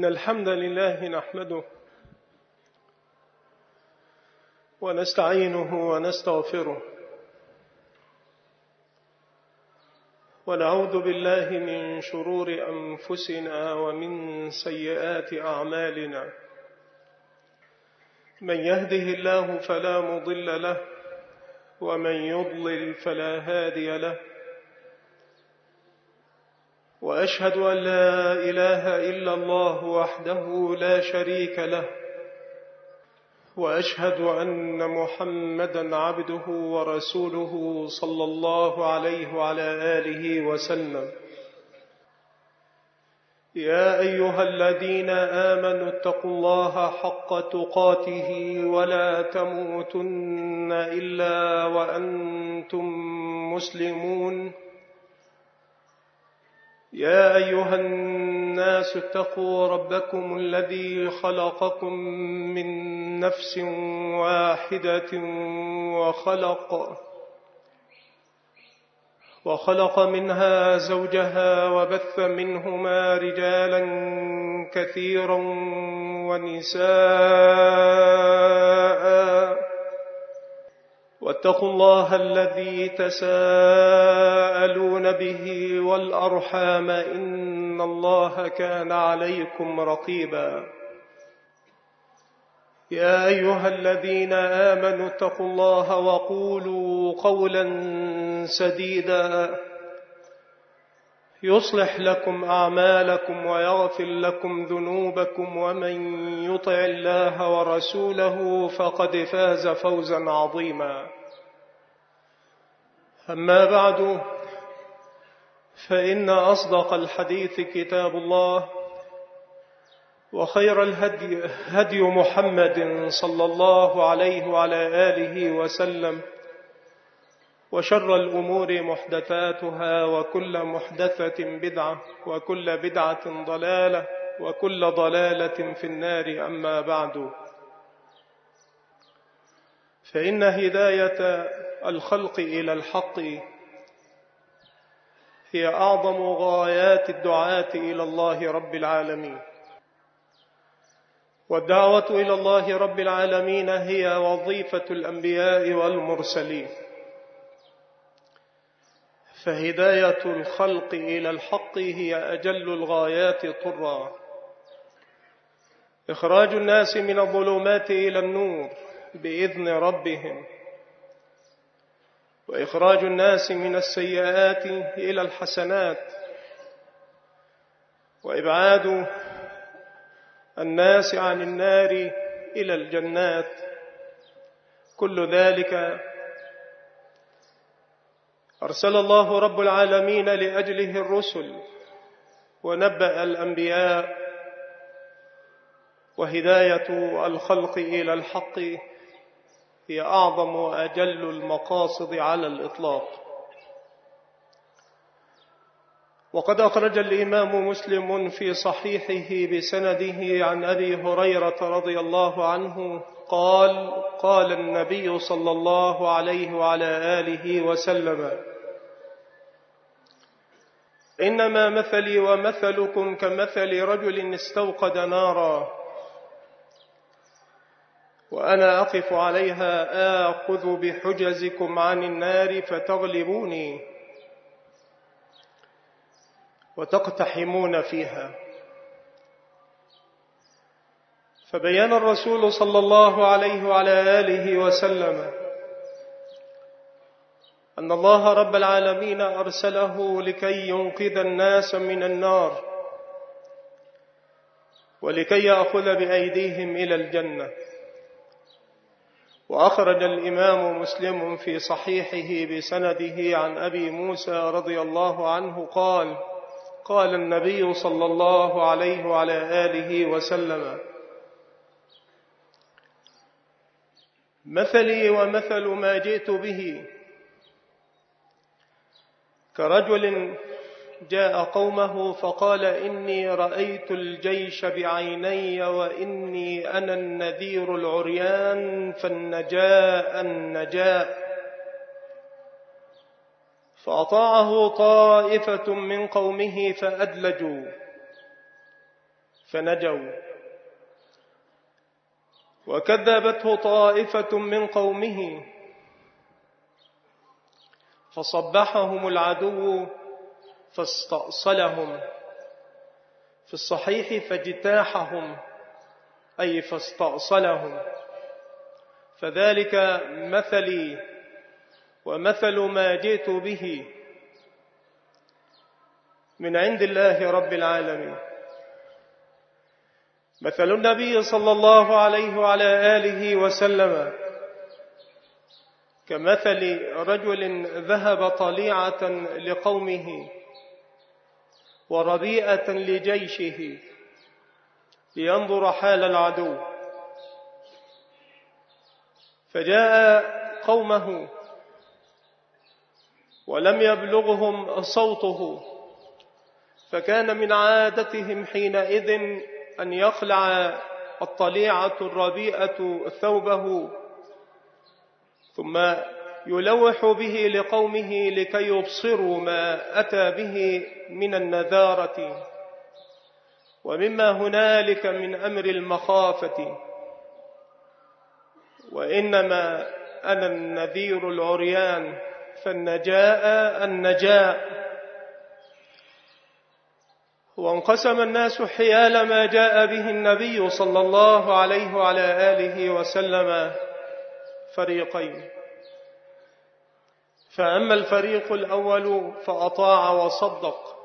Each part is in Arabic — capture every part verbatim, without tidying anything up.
إن الحمد لله نحمده ونستعينه ونستغفره ونعوذ بالله من شرور أنفسنا ومن سيئات أعمالنا. من يهده الله فلا مضل له ومن يضلل فلا هادي له، وأشهد أن لا إله إلا الله وحده لا شريك له، وأشهد أن محمدًا عبده ورسوله صلى الله عليه وعلى آله وسلم. يا أيها الذين آمنوا اتقوا الله حق تقاته ولا تموتن إلا وأنتم مسلمون. يا أيها الناس اتقوا ربكم الذي خلقكم من نفس واحدة وخلق وخلق منها زوجها وبث منهما رجالا كثيرا ونساء، واتقوا الله الذي تساءلون به والأرحام إن الله كان عليكم رقيبا. يا أيها الذين آمنوا اتقوا الله وقولوا قولا سديدا يصلح لكم أعمالكم ويغفر لكم ذنوبكم، ومن يطع الله ورسوله فقد فاز فوزا عظيما. أما بعد، فإن أصدق الحديث كتاب الله، وخير الهدي هدي محمد صلى الله عليه وعلى آله وسلم، وشر الأمور محدثاتها، وكل محدثة بدعة، وكل بدعة ضلالة، وكل ضلالة في النار. أما بعد، فإن هداية الخلق إلى الحق هي أعظم غايات الدعاة إلى الله رب العالمين، والدعوة إلى الله رب العالمين هي وظيفة الأنبياء والمرسلين. فهداية الخلق إلى الحق هي أجل الغايات طرا، إخراج الناس من الظلمات إلى النور بإذن ربهم، وإخراج الناس من السيئات إلى الحسنات، وإبعاد الناس عن النار إلى الجنات. كل ذلك أرسل الله رب العالمين لأجله الرسل ونبأ الأنبياء. وهداية الخلق إلى الحق هي أعظم وأجل المقاصد على الإطلاق. وقد أخرج الإمام مسلم في صحيحه بسنده عن أبي هريرة رضي الله عنه قال: قال النبي صلى الله عليه وعلى آله وسلم: إنما مثلي ومثلكم كمثل رجل استوقد نارا، وأنا أقف عليها آخذ بحجزكم عن النار فتغلبوني وتقتحمون فيها. فبين الرسول صلى الله عليه وعلى آله وسلم أن الله رب العالمين أرسله لكي ينقذ الناس من النار، ولكي يأخذ بأيديهم إلى الجنة. وأخرج الإمام مسلم في صحيحه بسنده عن أبي موسى رضي الله عنه قال: قال النبي صلى الله عليه وعلى آله وسلم: مثلي ومثل ما جئت به كرجل جاء قومه فقال: إني رأيت الجيش بعيني، وإني أنا النذير العريان، فالنجاء النجاء. فأطاعه طائفة من قومه فأدلجوا، فنجوا، وكذبته طائفة من قومه فصبحهم العدو فاستأصلهم، في الصحيح فاجتاحهم أي فاستأصلهم. فذلك مثلي ومثل ما جئت به من عند الله رب العالمين. مثل النبي صلى الله عليه وعلى آله وسلم كمثل رجل ذهب طليعة لقومه وربيئة لجيشه لينظر حال العدو، فجاء قومه ولم يبلغهم صوته، فكان من عادتهم حينئذ أن يخلع الطليعة الربيئة ثوبه ثم يلوح به لقومه لكي يبصروا ما أتى به من النذارة ومما هنالك من أمر المخافة. وإنما أنا النذير العريان فالنجاء النجاء. وانقسم الناس حيال ما جاء به النبي صلى الله عليه وعلى آله وسلم فريقين، فأما الفريق الأول فأطاع وصدق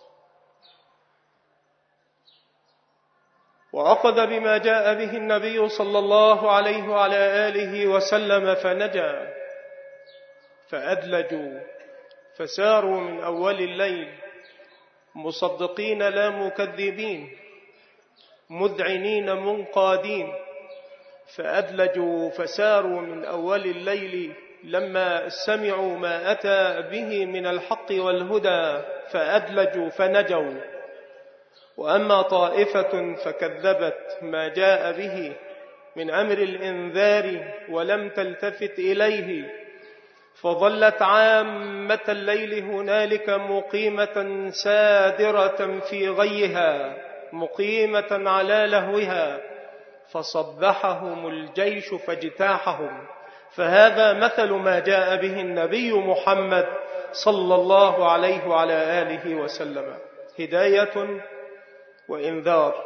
وأخذ بما جاء به النبي صلى الله عليه وعلى آله وسلم فنجا، فأدلجوا فساروا من أول الليل مصدقين لا مكذبين مذعنين منقادين، فأدلجوا فساروا من أول الليل لما سمعوا ما أتى به من الحق والهدى فأدلجوا فنجوا. وأما طائفة فكذبت ما جاء به من أمر الإنذار ولم تلتفت إليه، فظلت عامة الليل هنالك مقيمة سادرة في غيها مقيمة على لهوها، فصبحهم الجيش فاجتاحهم. فهذا مثل ما جاء به النبي محمد صلى الله عليه وعلى آله وسلم، هداية وإنذار.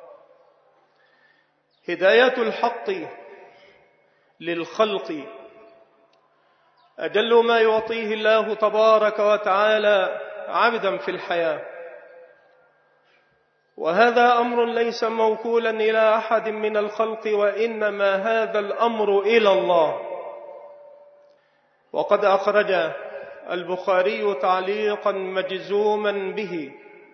هداية الحق للخلق أجل ما يعطيه الله تبارك وتعالى عبدا في الحياة، وهذا أمر ليس موكولا إلى أحد من الخلق، وإنما هذا الأمر إلى الله. وقد أخرج البخاري تعليقا مجزوما به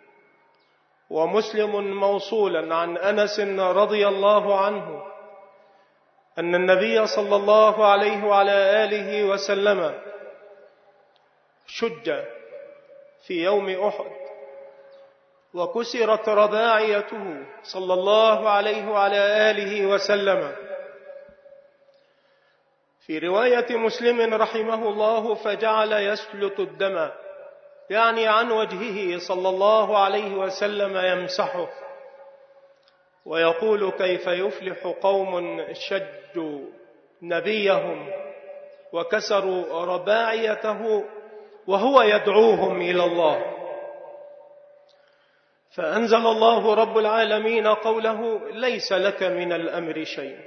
ومسلم موصولا عن أنس رضي الله عنه أن النبي صلى الله عليه وعلى آله وسلم شج في يوم أحد وكسرت رباعيته صلى الله عليه وعلى آله وسلم. في رواية مسلم رحمه الله فجعل يسلط الدم، يعني عن وجهه صلى الله عليه وسلم يمسحه، ويقول كيف يفلح قوم شجوا نبيهم وكسروا رباعيته وهو يدعوهم إلى الله. فأنزل الله رب العالمين قوله ليس لك من الأمر شيء.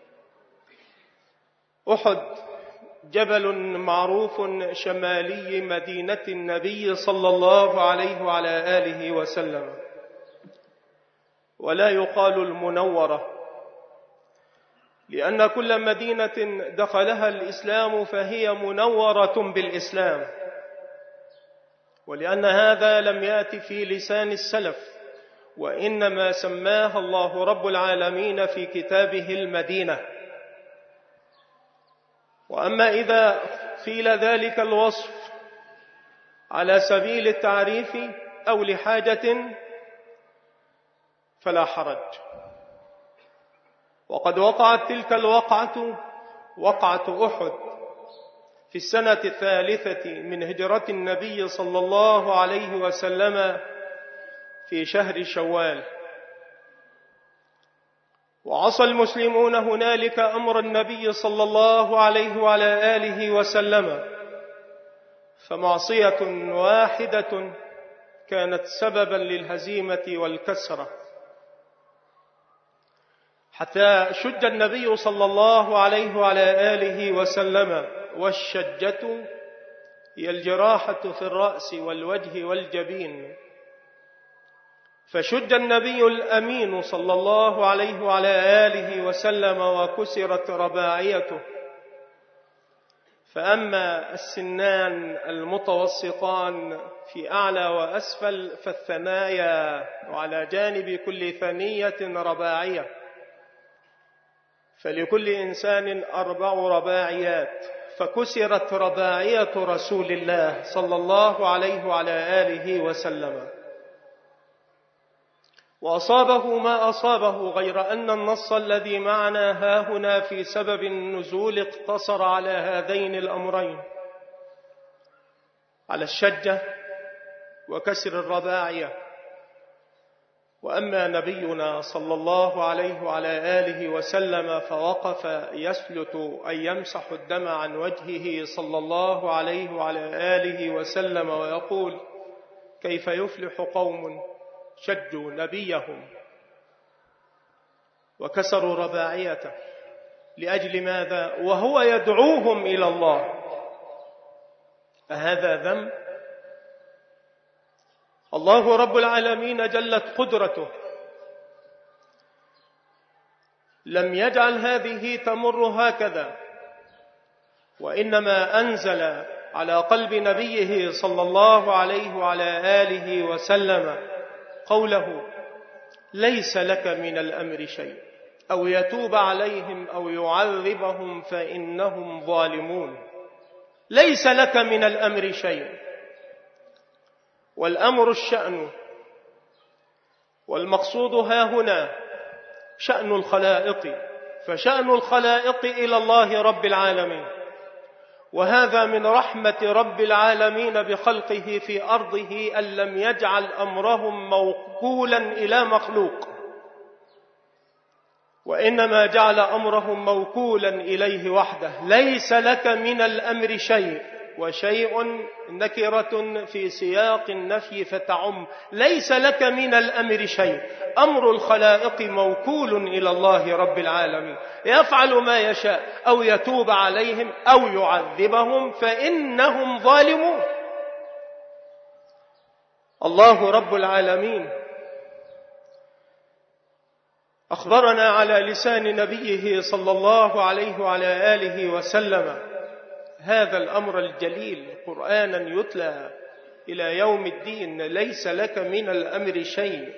أحد جبل معروف شمالي مدينة النبي صلى الله عليه وعلى آله وسلم، ولا يقال المنورة، لأن كل مدينة دخلها الإسلام فهي منورة بالإسلام، ولأن هذا لم يأتي في لسان السلف، وإنما سماها الله رب العالمين في كتابه المدينة. وأما إذا قيل ذلك الوصف على سبيل التعريف أو لحاجة فلا حرج. وقد وقعت تلك الوقعة وقعة أحد في السنة الثالثة من هجرة النبي صلى الله عليه وسلم في شهر شوال، وعصى المسلمون هنالك أمر النبي صلى الله عليه وعلى آله وسلم، فمعصية واحدة كانت سببا للهزيمة والكسرة، حتى شج النبي صلى الله عليه وعلى آله وسلم. والشجة هي الجراحة في الرأس والوجه والجبين، فشج النبي الأمين صلى الله عليه وعلى آله وسلم وكسرت رباعيته. فأما السنان المتوسطان في أعلى وأسفل فالثنايا، وعلى جانب كل ثنية رباعية، فلكل إنسان أربع رباعيات، فكسرت رباعية رسول الله صلى الله عليه وعلى آله وسلم، وأصابه ما أصابه، غير أن النص الذي معنا هاهنا في سبب النزول اقتصر على هذين الأمرين، على الشجة وكسر الرباعية. وأما نبينا صلى الله عليه وعلى آله وسلم فوقف يسلت أن يمسح الدم عن وجهه صلى الله عليه وعلى آله وسلم ويقول: كيف يفلح قوم شجوا نبيهم وكسروا رباعيته؟ لأجل ماذا؟ وهو يدعوهم إلى الله. أهذا ذنب؟ الله رب العالمين جلت قدرته لم يجعل هذه تمر هكذا، وإنما أنزل على قلب نبيه صلى الله عليه وعلى آله وسلم قوله: ليس لك من الأمر شيء، أو يتوب عليهم أو يعذبهم فإنهم ظالمون. ليس لك من الأمر شيء، والأمر الشأن، والمقصود ها هنا شأن الخلائق، فشأن الخلائق إلى الله رب العالمين، وهذا من رحمة رب العالمين بخلقه في أرضه أن لم يجعل أمرهم موكولا إلى مخلوق، وإنما جعل أمرهم موكولا إليه وحده. ليس لك من الأمر شيء، وشيء نكرة في سياق النفي فتعم. ليس لك من الأمر شيء، أمر الخلائق موكول إلى الله رب العالمين، يفعل ما يشاء، أو يتوب عليهم أو يعذبهم فإنهم ظالمون. الله رب العالمين أخبرنا على لسان نبيه صلى الله عليه وعلى آله وسلم هذا الأمر الجليل قرآنا يتلى إلى يوم الدين: ليس لك من الأمر شيء.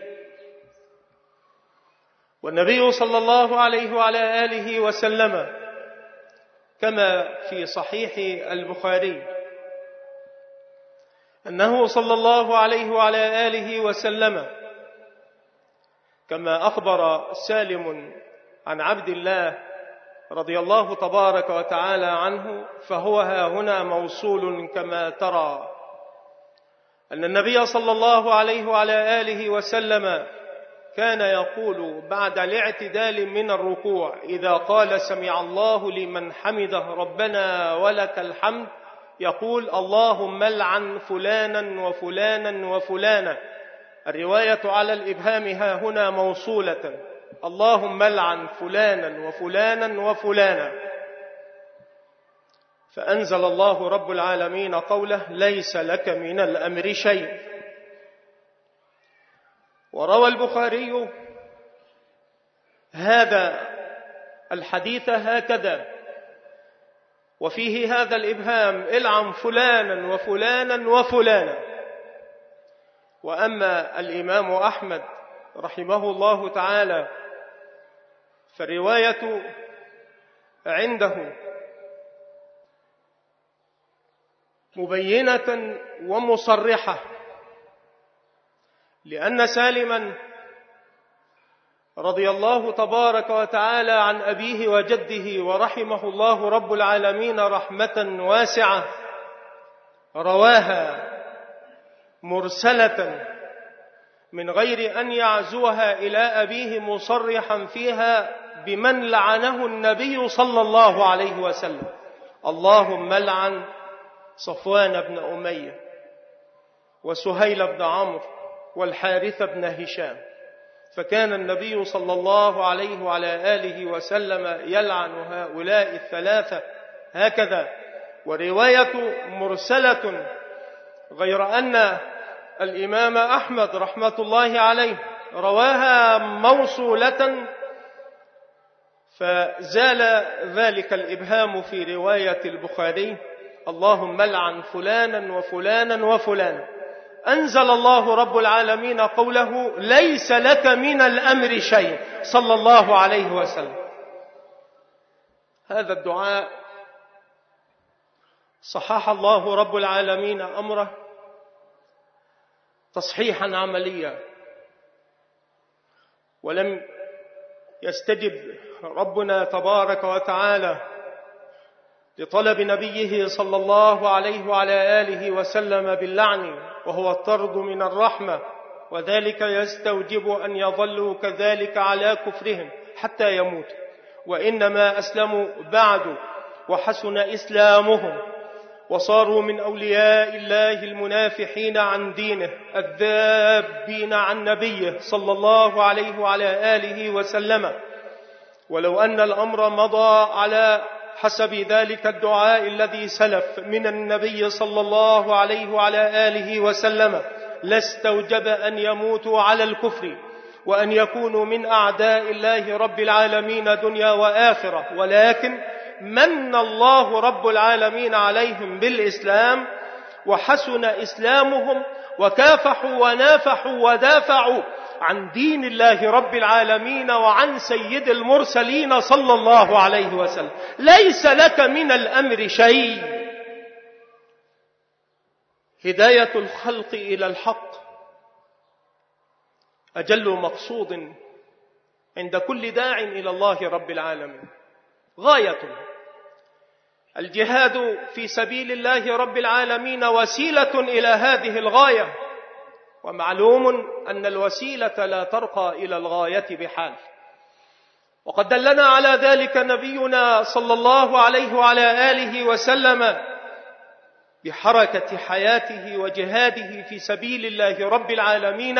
والنبي صلى الله عليه وعلى آله وسلم كما في صحيح البخاري أنه صلى الله عليه وعلى آله وسلم كما أخبر سالم عن عبد الله رضي الله تبارك وتعالى عنه، فهو ها هنا موصول كما ترى، أن النبي صلى الله عليه وعلى آله وسلم كان يقول بعد الاعتدال من الركوع إذا قال: سمع الله لمن حمده ربنا ولك الحمد، يقول: اللهم لعن فلانا وفلانا وفلانا. الرواية على الإبهام ها هنا موصولة: اللهم لعن فلانا وفلانا وفلانا. فأنزل الله رب العالمين قوله: ليس لك من الأمر شيء. وروى البخاري هذا الحديث هكذا، وفيه هذا الإبهام: العن فلانا وفلانا وفلانا. وأما الإمام أحمد رحمه الله تعالى فالرواية عنده مبينة ومصرحة، لأن سالما رضي الله تبارك وتعالى عن أبيه وجده ورحمه الله رب العالمين رحمة واسعة رواها مرسلة من غير أن يعزوها إلى أبيه مصرحا فيها بمن لعنه النبي صلى الله عليه وسلم: اللهم لعن صفوان بن أمية وسهيل بن عمرو والحارث بن هشام. فكان النبي صلى الله عليه وعلى آله وسلم يلعن هؤلاء الثلاثة هكذا. ورواية مرسلة، غير أن الإمام أحمد رحمة الله عليه رواها موصولة، فزال ذلك الإبهام في رواية البخاري: اللهم لعن فلانا وفلانا وفلانا. أنزل الله رب العالمين قوله: ليس لك من الأمر شيء، صلى الله عليه وسلم. هذا الدعاء صحح الله رب العالمين أمره تصحيحا عمليا، ولم يستجب ربنا تبارك وتعالى لطلب نبيه صلى الله عليه وعلى آله وسلم باللعن، وهو الطرد من الرحمة، وذلك يستوجب أن يظلوا كذلك على كفرهم حتى يموتوا، وإنما أسلموا بعد وحسن إسلامهم وصاروا من أولياء الله المنافحين عن دينه الذابين عن نبيه صلى الله عليه وعلى آله وسلم. ولو أن الأمر مضى على حسب ذلك الدعاء الذي سلف من النبي صلى الله عليه وعلى آله وسلم لاستوجب أن يموتوا على الكفر وأن يكونوا من أعداء الله رب العالمين دنيا وآخرة. ولكن من الله رب العالمين عليهم بالإسلام وحسن إسلامهم وكافحوا ونافحوا ودافعوا عن دين الله رب العالمين وعن سيد المرسلين صلى الله عليه وسلم. ليس لك من الأمر شيء. هداية الخلق إلى الحق أجل مقصود عند كل داع إلى الله رب العالمين، غايته. الجهاد في سبيل الله رب العالمين وسيلة إلى هذه الغاية، ومعلوم أن الوسيلة لا ترقى إلى الغاية بحال. وقد دلنا على ذلك نبينا صلى الله عليه وعلى آله وسلم بحركة حياته وجهاده في سبيل الله رب العالمين،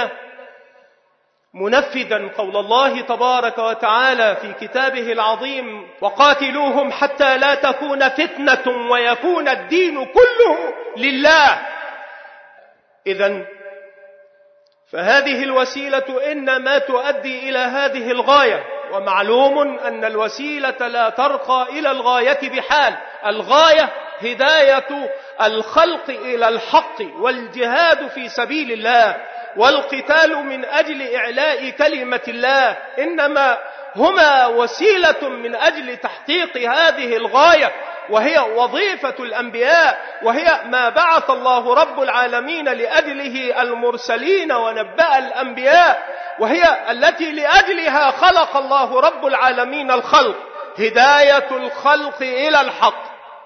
منفذا قول الله تبارك وتعالى في كتابه العظيم: وقاتلوهم حتى لا تكون فتنة ويكون الدين كله لله. إذن فهذه الوسيلة إنما تؤدي إلى هذه الغاية، ومعلوم أن الوسيلة لا ترقى إلى الغاية بحال. الغاية هداية الخلق إلى الحق والجهاد في سبيل الله والقتال من أجل إعلاء كلمة الله، إنما هما وسيلة من أجل تحقيق هذه الغاية، وهي وظيفة الأنبياء، وهي ما بعث الله رب العالمين لأجله المرسلين ونبأ الأنبياء، وهي التي لأجلها خلق الله رب العالمين الخلق. هداية الخلق إلى الحق،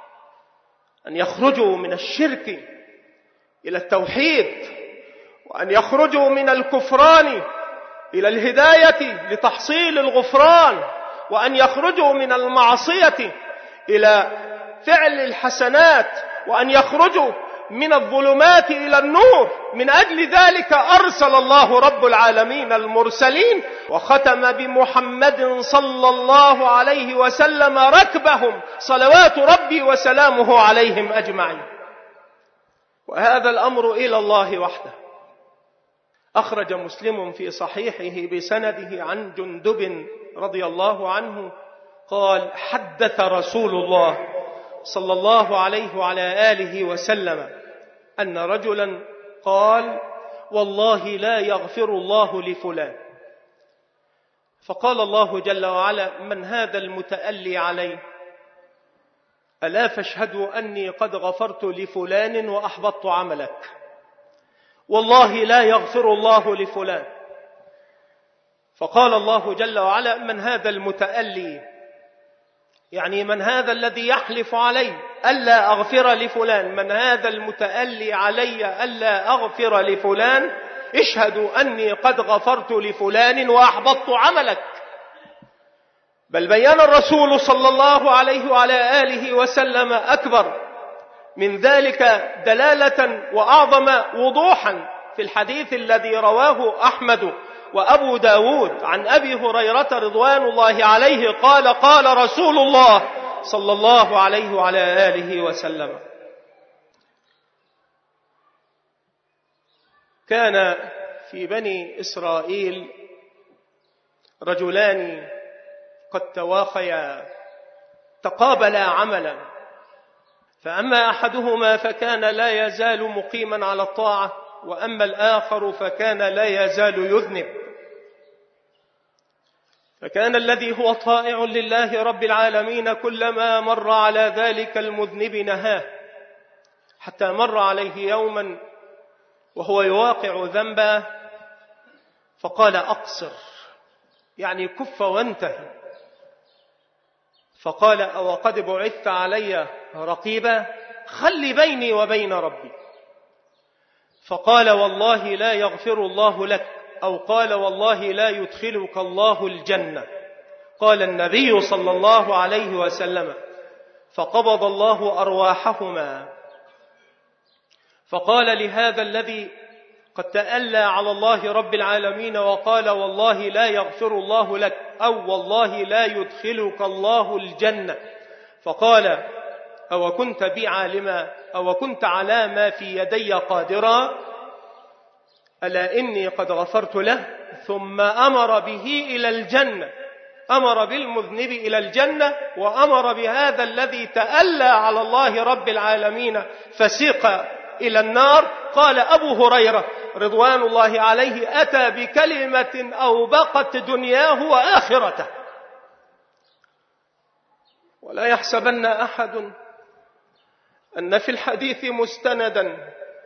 أن يخرجوا من الشرك إلى التوحيد، وأن يخرجوا من الكفران إلى الهداية لتحصيل الغفران، وأن يخرجوا من المعصية إلى فعل الحسنات، وأن يخرجوا من الظلمات إلى النور. من أجل ذلك أرسل الله رب العالمين المرسلين، وختم بمحمد صلى الله عليه وسلم ركبهم صلوات ربي وسلامه عليهم أجمعين. وهذا الأمر إلى الله وحده. أخرج مسلم في صحيحه بسنده عن جندب رضي الله عنه قال: حدث رسول الله صلى الله عليه وعلى آله وسلم أن رجلا قال: والله لا يغفر الله لفلان. فقال الله جل وعلا: من هذا المتألي عليه؟ ألا فاشهدوا أني قد غفرت لفلان وأحبطت عملك. والله لا يغفر الله لفلان. فقال الله جل وعلا: من هذا المتألي؟ يعني من هذا الذي يحلف علي ألا أغفر لفلان؟ من هذا المتألي علي ألا أغفر لفلان؟ اشهدوا أني قد غفرت لفلان وأحبطت عملك. بل بيّن الرسول صلى الله عليه وعلى آله وسلم أكبر من ذلك دلالة وأعظم وضوحا في الحديث الذي رواه أحمد وأبو داود عن أبي هريرة رضوان الله عليه قال قال رسول الله صلى الله عليه وعلى آله وسلم: كان في بني إسرائيل رجلان قد تواخيا تقابلا عملا، فأما أحدهما فكان لا يزال مقيما على الطاعة، وأما الآخر فكان لا يزال يذنب. فكان الذي هو طائع لله رب العالمين كلما مر على ذلك المذنب نهاه، حتى مر عليه يوما وهو يواقع ذنبا فقال: أقصر، يعني كف وانتهي. فقال: أو قد بعثت علي رقيبا؟ خل بيني وبين ربي. فقال: والله لا يغفر الله لك، أو قال: والله لا يدخلك الله الجنة. قال النبي صلى الله عليه وسلم: فقبض الله أرواحهما. فقال لهذا الذي قد تألى على الله رب العالمين وقال: والله لا يغفر الله لك، أو والله لا يدخلك الله الجنة، فقال: أو كنت بي عالما، أو كنت على ما في يدي قادرا؟ ألا إني قد غفرت له. ثم أمر به إلى الجنة، أمر بالمذنب إلى الجنة، وأمر بهذا الذي تألى على الله رب العالمين فسيق إلى النار. قال أبو هريرة رضوان الله عليه: أتى بكلمة أوبقت دنياه وآخرته. ولا يحسبن أحد أن في الحديث مستندا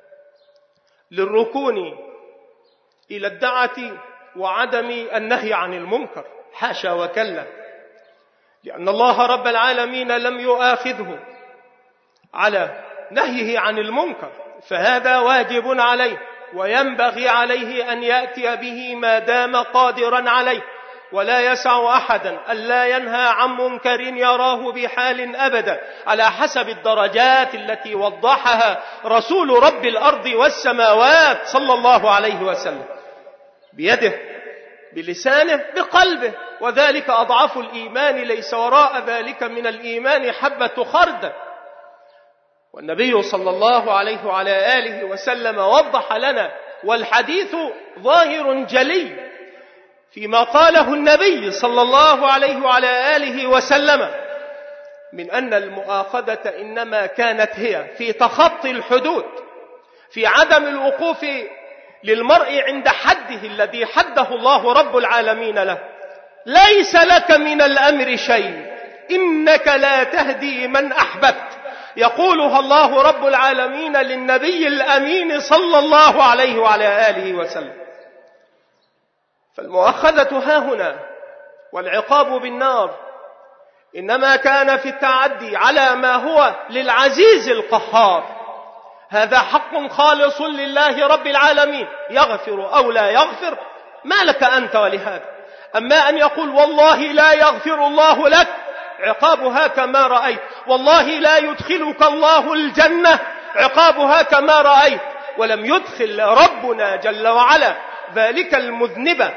للركون إلى الدعة وعدم النهي عن المنكر، حاشا وكلا، لأن الله رب العالمين لم يؤاخذه على نهيه عن المنكر، فهذا واجب عليه وينبغي عليه أن يأتي به ما دام قادرا عليه، ولا يسع أحدا ألا ينهى عن منكر يراه بحال أبدا، على حسب الدرجات التي وضحها رسول رب الأرض والسماوات صلى الله عليه وسلم، بيده، بلسانه، بقلبه، وذلك أضعف الإيمان، ليس وراء ذلك من الإيمان حبة خردل. والنبي صلى الله عليه وعلى آله وسلم وضح لنا، والحديث ظاهر جلي فيما قاله النبي صلى الله عليه وعلى آله وسلم من أن المؤاخذة إنما كانت هي في تخطي الحدود، في عدم الوقوف للمرء عند حده الذي حده الله رب العالمين له. ليس لك من الأمر شيء، إنك لا تهدي من أحببت، يقولها الله رب العالمين للنبي الأمين صلى الله عليه وعلى آله وسلم. فالمؤاخذة ها هنا والعقاب بالنار إنما كان في التعدي على ما هو للعزيز القهار. هذا حق خالص لله رب العالمين، يغفر أو لا يغفر ما لك أنت ولهذا. أما أن يقول والله لا يغفر الله لك، عقابها كما رأيت، والله لا يدخلك الله الجنة، عقابها كما رأيت. ولم يدخل ربنا جل وعلا ذلك المذنب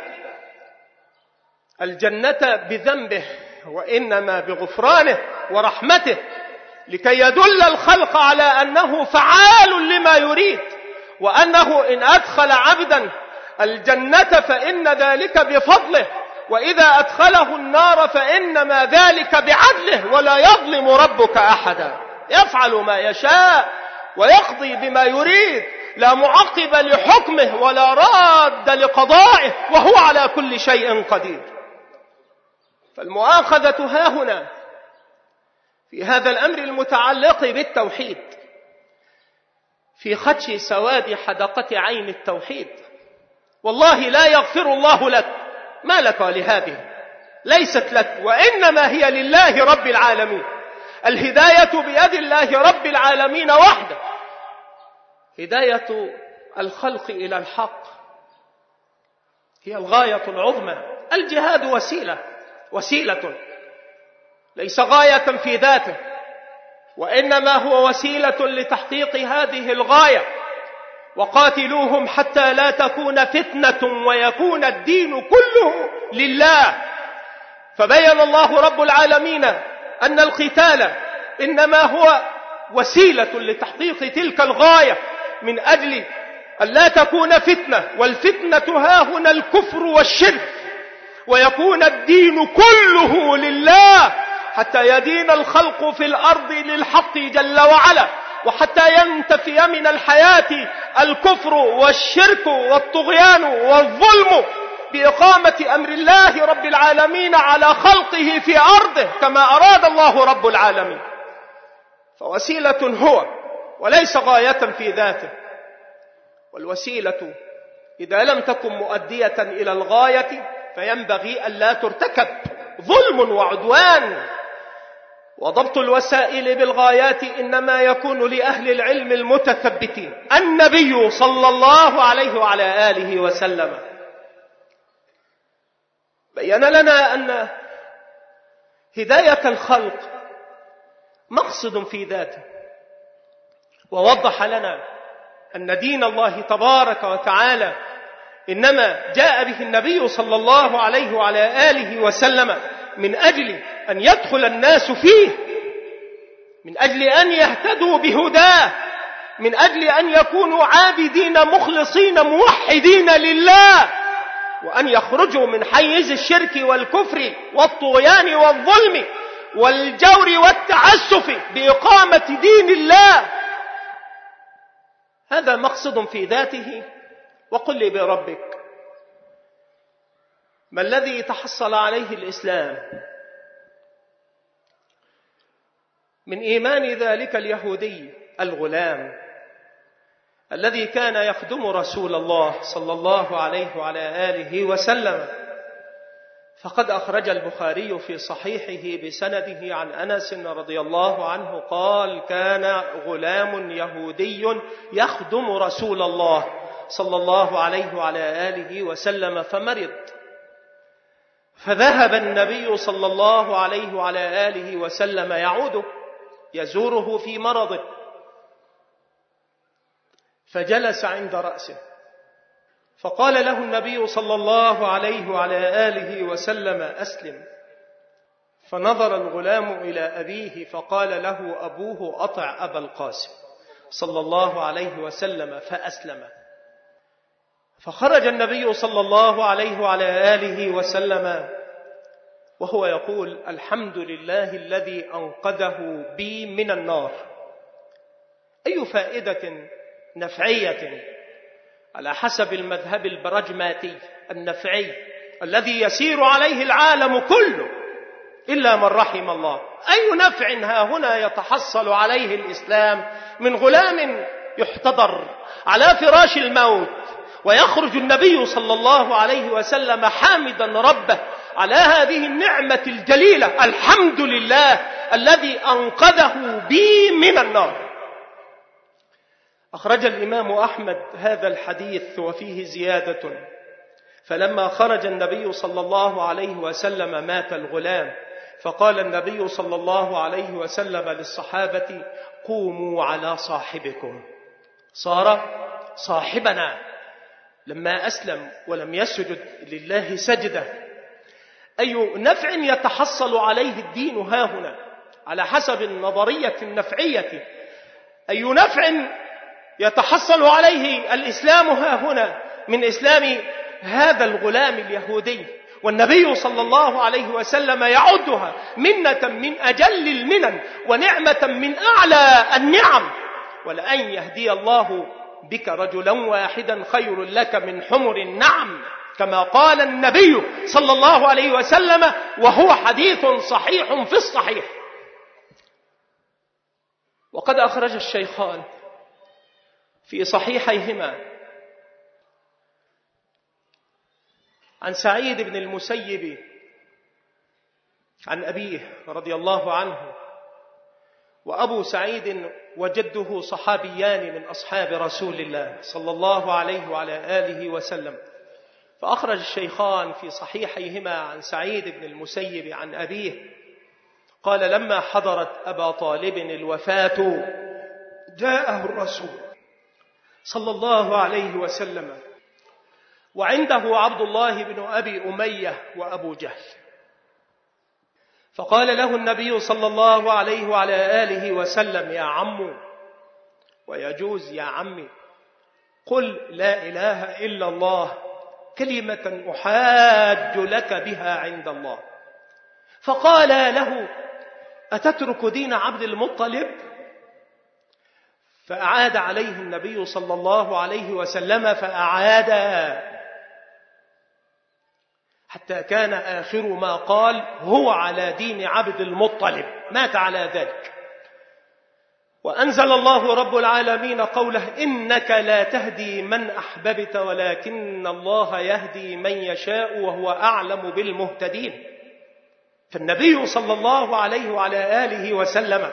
الجنة بذنبه، وإنما بغفرانه ورحمته، لكي يدل الخلق على أنه فعال لما يريد، وأنه إن أدخل عبدا الجنة فإن ذلك بفضله، وإذا أدخله النار فإنما ذلك بعدله، ولا يظلم ربك أحدا، يفعل ما يشاء ويقضي بما يريد، لا معقب لحكمه ولا راد لقضائه، وهو على كل شيء قدير. فالمؤاخذة ها هنا في هذا الأمر المتعلق بالتوحيد، في خدش سواد حدقة عين التوحيد. والله لا يغفر الله لك، ما لك ولهذه، ليست لك، وإنما هي لله رب العالمين. الهداية بيد الله رب العالمين وحده، هداية الخلق إلى الحق هي الغاية العظمى. الجهاد وسيلة وسيلة ليس غاية في ذاته، وإنما هو وسيلة لتحقيق هذه الغاية. وقاتلوهم حتى لا تكون فتنة ويكون الدين كله لله. فبين الله رب العالمين أن القتال إنما هو وسيلة لتحقيق تلك الغاية، من أجل أن لا تكون فتنة، والفتنة ها هنا الكفر والشرك، ويكون الدين كله لله، حتى يدين الخلق في الأرض للحق جل وعلا، وحتى ينتفي من الحياة الكفر والشرك والطغيان والظلم، بإقامة أمر الله رب العالمين على خلقه في أرضه كما أراد الله رب العالمين. فوسيلة هو وليس غاية في ذاته. والوسيلة إذا لم تكن مؤدية إلى الغاية فينبغي ألا ترتكب ظلم وعدوان. وضبط الوسائل بالغايات إنما يكون لأهل العلم المتثبتين. النبي صلى الله عليه وعلى آله وسلم بيّن لنا أن هداية الخلق مقصد في ذاته، ووضح لنا أن دين الله تبارك وتعالى إنما جاء به النبي صلى الله عليه وعلى آله وسلم من أجل أن يدخل الناس فيه، من أجل أن يهتدوا بهداه، من أجل أن يكونوا عابدين مخلصين موحدين لله، وأن يخرجوا من حيز الشرك والكفر والطغيان والظلم والجور والتعسف بإقامة دين الله. هذا مقصد في ذاته. وقل لي بربك، ما الذي تحصل عليه الإسلام من إيمان ذلك اليهودي الغلام الذي كان يخدم رسول الله صلى الله عليه وعلى آله وسلم؟ فقد أخرج البخاري في صحيحه بسنده عن أنس رضي الله عنه قال: كان غلام يهودي يخدم رسول الله صلى الله عليه وعلى آله وسلم فمرض، فذهب النبي صلى الله عليه وعلى آله وسلم يعوده يزوره في مرضه، فجلس عند رأسه، فقال له النبي صلى الله عليه وعلى آله وسلم: أسلم. فنظر الغلام إلى أبيه فقال له أبوه: أطع أبا القاسم صلى الله عليه وسلم، فأسلم. فخرج النبي صلى الله عليه وعلى آله وسلم وهو يقول: الحمد لله الذي أنقذه بي من النار. أي فائدة نفعية على حسب المذهب البراجماتي النفعي الذي يسير عليه العالم كله إلا من رحم الله، أي نفع ها هنا يتحصل عليه الإسلام من غلام يحتضر على فراش الموت، ويخرج النبي صلى الله عليه وسلم حامدا ربه على هذه النعمة الجليلة: الحمد لله الذي أنقذه بي من النار. أخرج الإمام أحمد هذا الحديث وفيه زيادة: فلما خرج النبي صلى الله عليه وسلم مات الغلام، فقال النبي صلى الله عليه وسلم للصحابة: قوموا على صاحبكم. صار صاحبنا لما أسلم ولم يسجد لله سجدة. أي نفع يتحصل عليه الدين ها هنا على حسب النظرية النفعية، أي نفع يتحصل عليه الإسلام ها هنا من إسلام هذا الغلام اليهودي، والنبي صلى الله عليه وسلم يعدها منة من أجل المنن ونعمة من أعلى النعم. ولأن يهدي الله بك رجلا واحدا خير لك من حمر النعم، كما قال النبي صلى الله عليه وسلم، وهو حديث صحيح في الصحيح. وقد أخرج الشيخان في صحيحيهما عن سعيد بن المسيب عن أبيه رضي الله عنه، وأبو سعيد وجده صحابيان من أصحاب رسول الله صلى الله عليه وعلى آله وسلم، فأخرج الشيخان في صحيحيهما عن سعيد بن المسيب عن أبيه قال لما حضرت أبا طالب الوفاة جاءه الرسول صلى الله عليه وسلم وعنده عبد الله بن أبي أمية وأبو جهل، فقال له النبي صلى الله عليه وعلى آله وسلم يا عم ويجوز يا عمي قل لا إله إلا الله كلمة أحاج لك بها عند الله. فقال له أتترك دين عبد المطلب؟ فأعاد عليه النبي صلى الله عليه وسلم فأعاد حتى كان آخر ما قال هو على دين عبد المطلب، مات على ذلك. وأنزل الله رب العالمين قوله إنك لا تهدي من أحببت ولكن الله يهدي من يشاء وهو أعلم بالمهتدين. فالنبي صلى الله عليه وعلى آله وسلم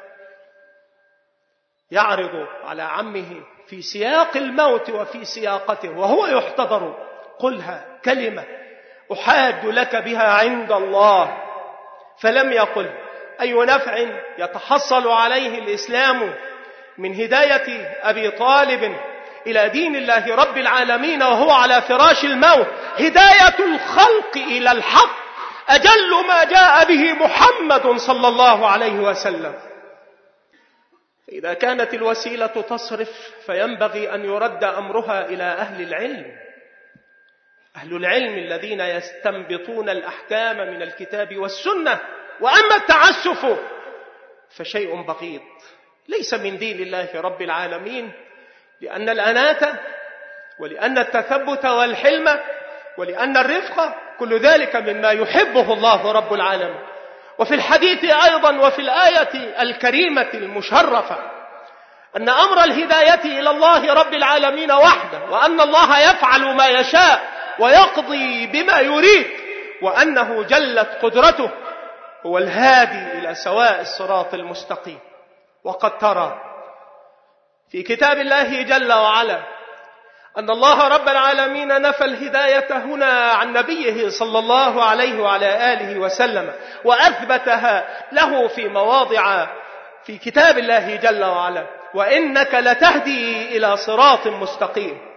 يعرض على عمه في سياق الموت وفي سياقته وهو يحتضر قلها كلمة أحاج لك بها عند الله، فلم يقل أي نفع يتحصل عليه الإسلام من هداية أبي طالب إلى دين الله رب العالمين وهو على فراش الموت، هداية الخلق إلى الحق أجل ما جاء به محمد صلى الله عليه وسلم. إذا كانت الوسيلة تصرف فينبغي أن يرد أمرها إلى أهل العلم، أهل العلم الذين يستنبطون الأحكام من الكتاب والسنة. وأما التعسف فشيء بغيض ليس من دين الله رب العالمين، لأن الأناة ولأن التثبت والحلم ولأن الرفق كل ذلك مما يحبه الله رب العالمين. وفي الحديث أيضا وفي الآية الكريمة المشرفة أن أمر الهداية إلى الله رب العالمين وحده، وأن الله يفعل ما يشاء ويقضي بما يريد، وأنه جلت قدرته هو الهادي إلى سواء الصراط المستقيم. وقد ترى في كتاب الله جل وعلا أن الله رب العالمين نفى الهداية هنا عن نبيه صلى الله عليه وعلى آله وسلم، وأثبتها له في مواضع في كتاب الله جل وعلا وإنك لتهدي إلى صراط مستقيم.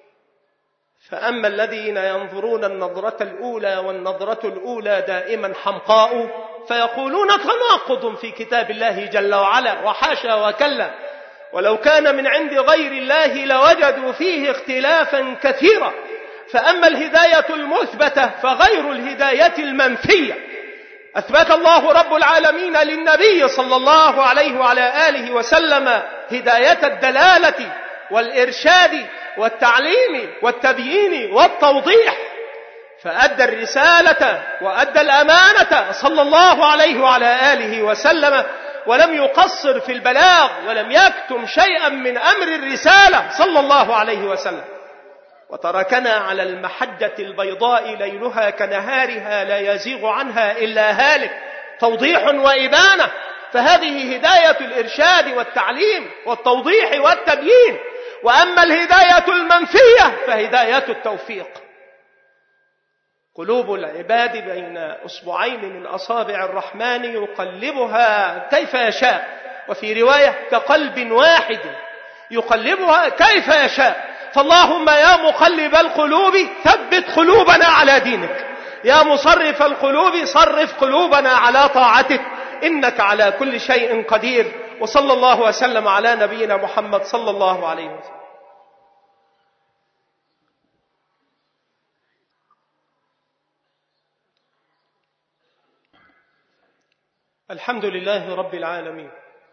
فأما الذين ينظرون النظرة الأولى والنظرة الأولى دائما حمقاء فيقولون تناقض في كتاب الله جل وعلا، وحاشا وكلا، ولو كان من عند غير الله لوجدوا فيه اختلافا كثيرا. فأما الهداية المثبتة فغير الهداية المنفية. أثبت الله رب العالمين للنبي صلى الله عليه وعلى آله وسلم هداية الدلالة والإرشاد والتعليم والتبيين والتوضيح، فأدى الرسالة وأدى الأمانة صلى الله عليه وعلى آله وسلم، ولم يقصر في البلاغ ولم يكتم شيئا من أمر الرسالة صلى الله عليه وسلم، وتركنا على المحجة البيضاء ليلها كنهارها لا يزيغ عنها إلا هالك، توضيح وإبانة. فهذه هداية الإرشاد والتعليم والتوضيح والتبيين. وأما الهداية المنفية فهداية التوفيق. قلوب العباد بين أصبعين من أصابع الرحمن يقلبها كيف يشاء، وفي رواية كقلب واحد يقلبها كيف يشاء. فاللهم يا مقلب القلوب ثبت قلوبنا على دينك، يا مصرف القلوب صرف قلوبنا على طاعتك، إنك على كل شيء قدير. وصلى الله وسلم على نبينا محمد صلى الله عليه وسلم. الحمد لله رب العالمين،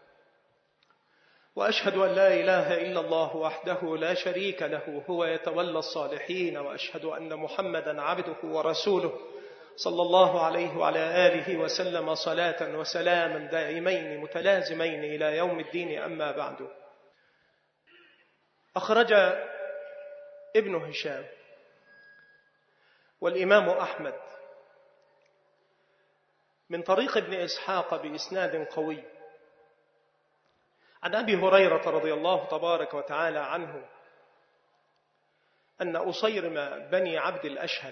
وأشهد أن لا إله إلا الله وحده لا شريك له هو يتولى الصالحين، وأشهد أن محمدا عبده ورسوله صلى الله عليه وعلى آله وسلم صلاة وسلاما دائمين متلازمين إلى يوم الدين. أما بعد، أخرج ابن هشام والإمام أحمد من طريق ابن إسحاق بإسناد قوي عن أبي هريرة رضي الله تبارك وتعالى عنه أن أصيرم بني عبد الأشهل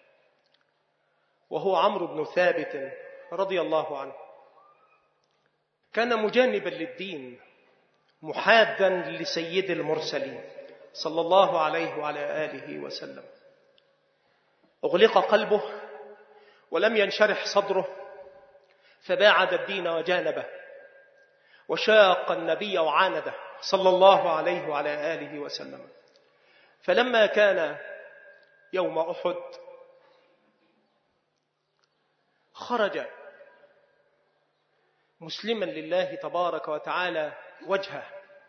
وهو عمرو بن ثابت رضي الله عنه كان مجانبا للدين محادا لسيد المرسلين صلى الله عليه وعلى آله وسلم. أغلق قلبه ولم ينشرح صدره، فباعد الدين وجانبه وشاق النبي وعانده صلى الله عليه وعلى آله وسلم. فلما كان يوم أحد خرج مسلما لله تبارك وتعالى وجهه،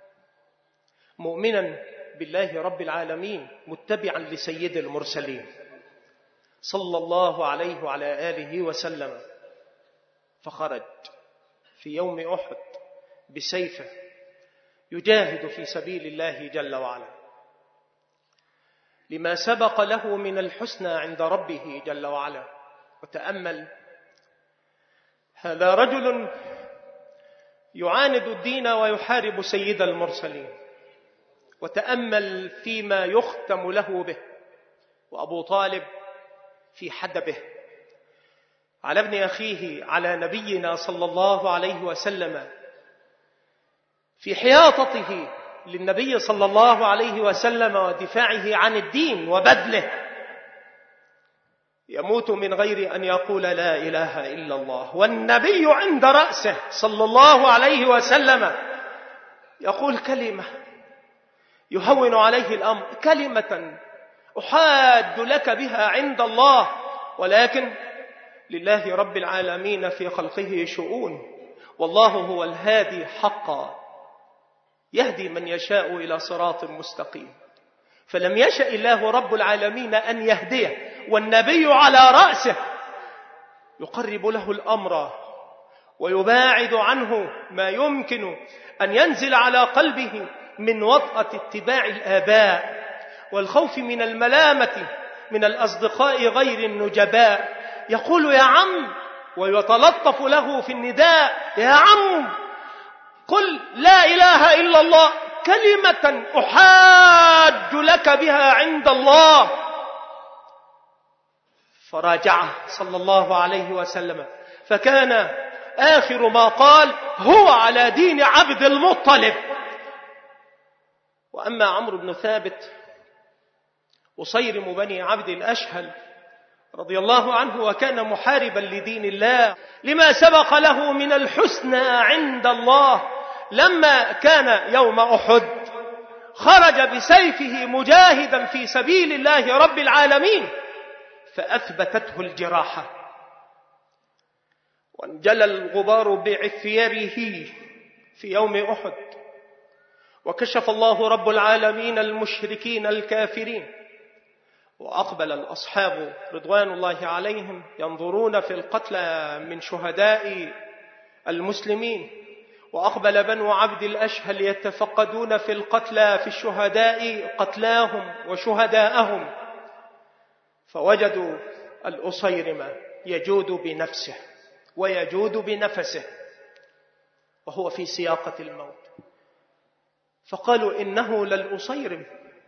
مؤمنا بالله رب العالمين، متبعا لسيد المرسلين صلى الله عليه وعلى آله وسلم. فخرج في يوم أحد بسيفه يجاهد في سبيل الله جل وعلا لما سبق له من الحسنى عند ربه جل وعلا. وتأمل، هذا رجل يعاند الدين ويحارب سيد المرسلين، وتأمل فيما يختم له به، وأبو طالب في حدبه على ابن أخيه على نبينا صلى الله عليه وسلم، في حياطته للنبي صلى الله عليه وسلم ودفاعه عن الدين وبذله، يموت من غير أن يقول لا إله إلا الله، والنبي عند رأسه صلى الله عليه وسلم يقول كلمة يهون عليه الأمر، كلمة أحاد لك بها عند الله، ولكن لله رب العالمين في خلقه شؤون، والله هو الهادي حقا يهدي من يشاء إلى صراط مستقيم. فلم يشأ الله رب العالمين أن يهديه والنبي على رأسه، يقرب له الأمر ويباعد عنه ما يمكن أن ينزل على قلبه من وطأة اتباع الآباء والخوف من الملامة من الأصدقاء غير النجباء. يقول يا عم، ويتلطف له في النداء، يا عم قل لا إله إلا الله، كلمة أحاج لك بها عند الله. فراجعه صلى الله عليه وسلم، فكان آخر ما قال هو على دين عبد المطلب. وأما عمرو بن ثابت أصيرم بني عبد الأشهل رضي الله عنه، وكان محاربا لدين الله لما سبق له من الحسنى عند الله، لما كان يوم أحد خرج بسيفه مجاهدا في سبيل الله رب العالمين، فأثبتته الجراحة وانجلى الغبار بعثيره في يوم أحد، وكشف الله رب العالمين المشركين الكافرين، وأقبل الأصحاب رضوان الله عليهم ينظرون في القتلى من شهداء المسلمين، وأقبل بنو عبد الأشهل يتفقدون في القتلى في الشهداء قتلاهم وشهداءهم، فوجدوا الأصيرم يجود بنفسه ويجود بنفسه وهو في سياقة الموت، فقالوا إنه للأصيرم،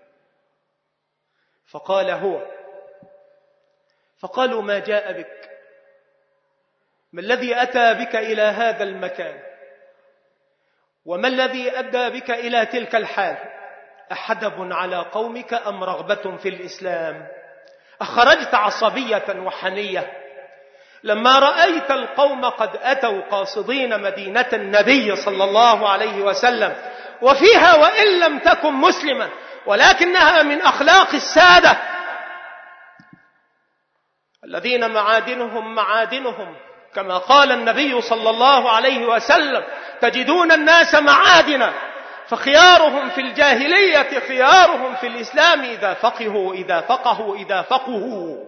فقال هو. فقالوا ما جاء بك؟ ما الذي أتى بك إلى هذا المكان؟ وما الذي أدى بك إلى تلك الحال؟ أحدب على قومك أم رغبة في الإسلام؟ أخرجت عصبية وحنية لما رأيت القوم قد أتوا قاصدين مدينة النبي صلى الله عليه وسلم، وفيها وإن لم تكن مسلمة ولكنها من أخلاق السادة الذين معادنهم معادنهم، كما قال النبي صلى الله عليه وسلم تجدون الناس معادن، فخيارهم في الجاهلية خيارهم في الإسلام إذا فقهوا إذا فقهوا إذا فقهوا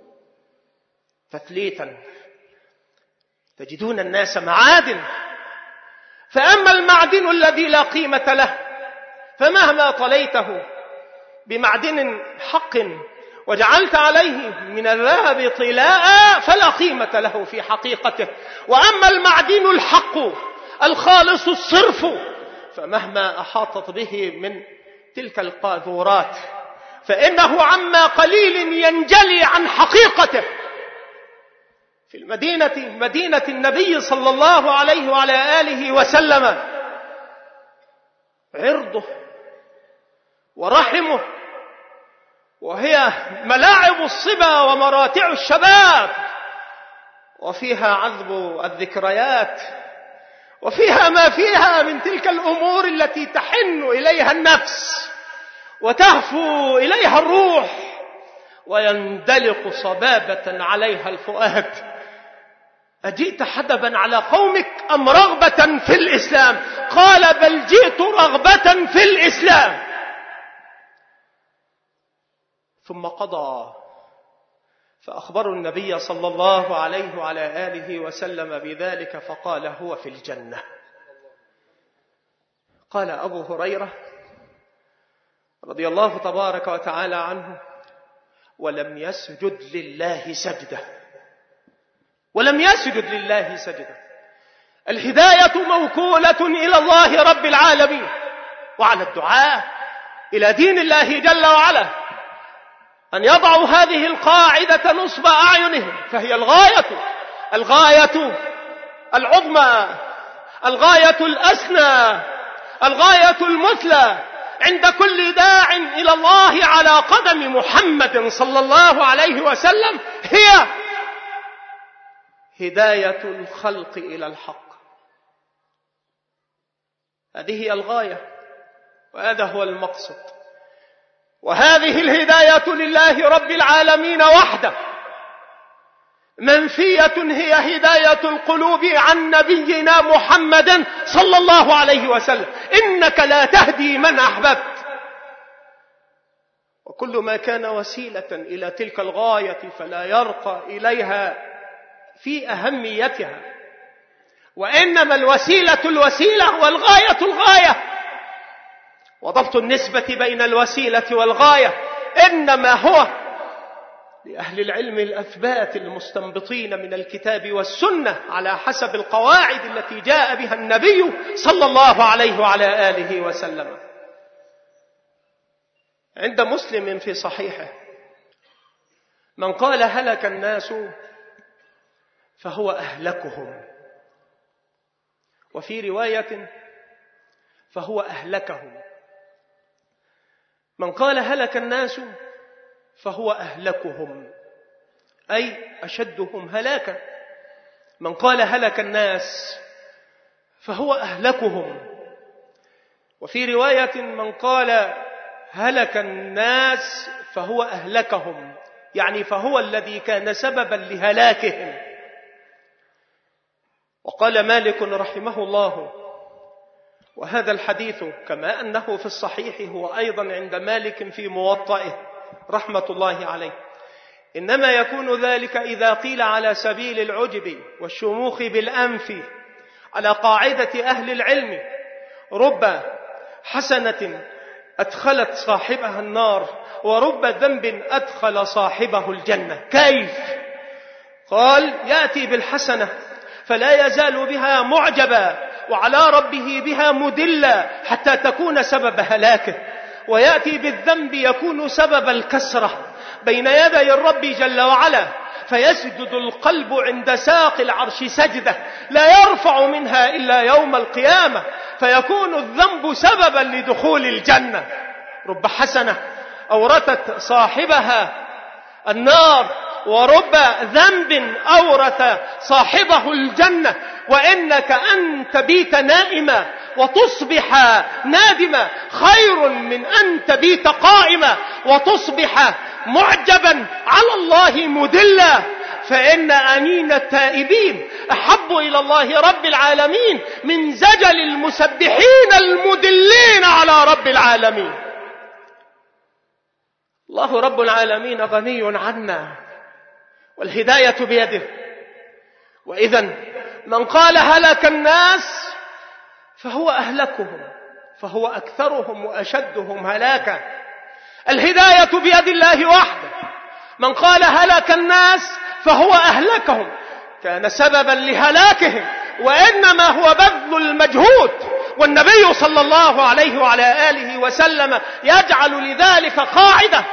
تثليثا. تجدون الناس معادن، فأما المعدن الذي لا قيمة له فمهما طليته بمعدن حق وجعلت عليه من الذهب طلاء فلا قيمة له في حقيقته، وأما المعدن الحق الخالص الصرف فمهما أحاطت به من تلك القاذورات فإنه عما قليل ينجلي عن حقيقته. في المدينة مدينة النبي صلى الله عليه وعلى آله وسلم عرضه ورحمه، وهي ملاعب الصبا ومراتع الشباب، وفيها عذب الذكريات، وفيها ما فيها من تلك الأمور التي تحن إليها النفس وتهفو إليها الروح ويندلق صبابة عليها الفؤاد. أجئت حدبا على قومك أم رغبة في الإسلام؟ قال بل جئت رغبة في الإسلام. ثم قضى فأخبروا النبي صلى الله عليه وعلى آله وسلم بذلك، فقال هو في الجنة. قال أبو هريرة رضي الله تبارك وتعالى عنه: ولم يسجد لله سجدة، ولم يسجد لله سجدة. الهداية موكولة إلى الله رب العالمين، وعلى الدعاء إلى دين الله جل وعلا أن يضعوا هذه القاعدة نصب أعينهم، فهي الغاية الغاية العظمى، الغاية الأسنى، الغاية المثلى عند كل داع إلى الله على قدم محمد صلى الله عليه وسلم، هي هداية الخلق إلى الحق. هذه هي الغاية وهذا هو المقصد، وهذه الهداية لله رب العالمين وحده. منفية هي هداية القلوب عن نبينا محمد صلى الله عليه وسلم، إنك لا تهدي من أحببت. وكل ما كان وسيلة إلى تلك الغاية فلا يرقى إليها في أهميتها، وإنما الوسيلة الوسيلة والغاية الغاية. وضبط النسبة بين الوسيلة والغاية إنما هو لأهل العلم الأثبات المستنبطين من الكتاب والسنة على حسب القواعد التي جاء بها النبي صلى الله عليه وعلى آله وسلم. عند مسلم في صحيحه: من قال هلك الناس فهو أهلكهم، وفي رواية فهو أهلكهم. من قال هلك الناس فهو أهلكهم، أي أشدهم هلاكا. من قال هلك الناس فهو أهلكهم، وفي رواية من قال هلك الناس فهو أهلكهم، يعني فهو الذي كان سببا لهلاكهم. وقال مالك رحمه الله: وهذا الحديث كما أنه في الصحيح هو أيضا عند مالك في موطئه رحمة الله عليه، إنما يكون ذلك إذا قيل على سبيل العجب والشموخ بالأنف، على قاعدة أهل العلم: رب حسنة أدخلت صاحبها النار ورب ذنب أدخل صاحبه الجنة. كيف؟ قال: يأتي بالحسنة فلا يزال بها معجبا وعلى ربه بها مدلا حتى تكون سبب هلاكه، ويأتي بالذنب يكون سبب الكسرة بين يدي الرب جل وعلا، فيسجد القلب عند ساق العرش سجدة لا يرفع منها إلا يوم القيامة، فيكون الذنب سببا لدخول الجنة. رب حسنة أورثت صاحبها النار ورب ذنب أورث صاحبه الجنة. وإنك أن تبيت نائما وتصبح نادما خير من أن تبيت قائما وتصبح معجبا على الله مدلا، فإن أنين التائبين أحب إلى الله رب العالمين من زجل المسبحين المدلين على رب العالمين. الله رب العالمين غني عنا والهداية بيده. وإذن من قال هلك الناس فهو أهلكهم، فهو أكثرهم وأشدهم هلاكا. الهداية بيد الله وحده. من قال هلك الناس فهو أهلكهم، كان سببا لهلاكهم، وإنما هو بذل المجهود والنبي صلى الله عليه وعلى آله وسلم يجعل لذلك قاعدة،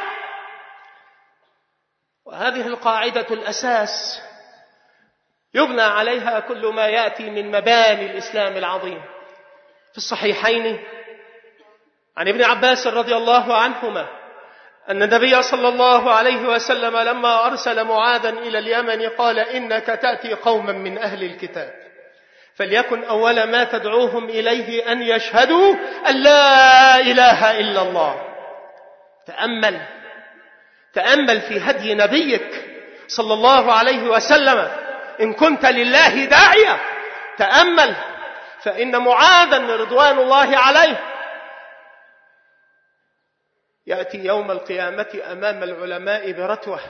وهذه القاعدة الأساس يبنى عليها كل ما يأتي من مباني الإسلام العظيم. في الصحيحين عن ابن عباس رضي الله عنهما أن النبي صلى الله عليه وسلم لما أرسل معاذا إلى اليمن قال: إنك تأتي قوما من أهل الكتاب، فليكن أول ما تدعوهم إليه أن يشهدوا أن لا إله إلا الله. تأمل تأمل في هدي نبيك صلى الله عليه وسلم إن كنت لله داعية. تأمل، فإن معاذا رضوان الله عليه يأتي يوم القيامة أمام العلماء برتوة،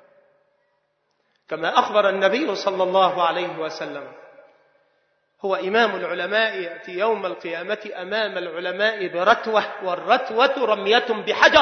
كما أخبر النبي صلى الله عليه وسلم. هو إمام العلماء، يأتي يوم القيامة أمام العلماء برتوة، والرتوة رمية بحجر،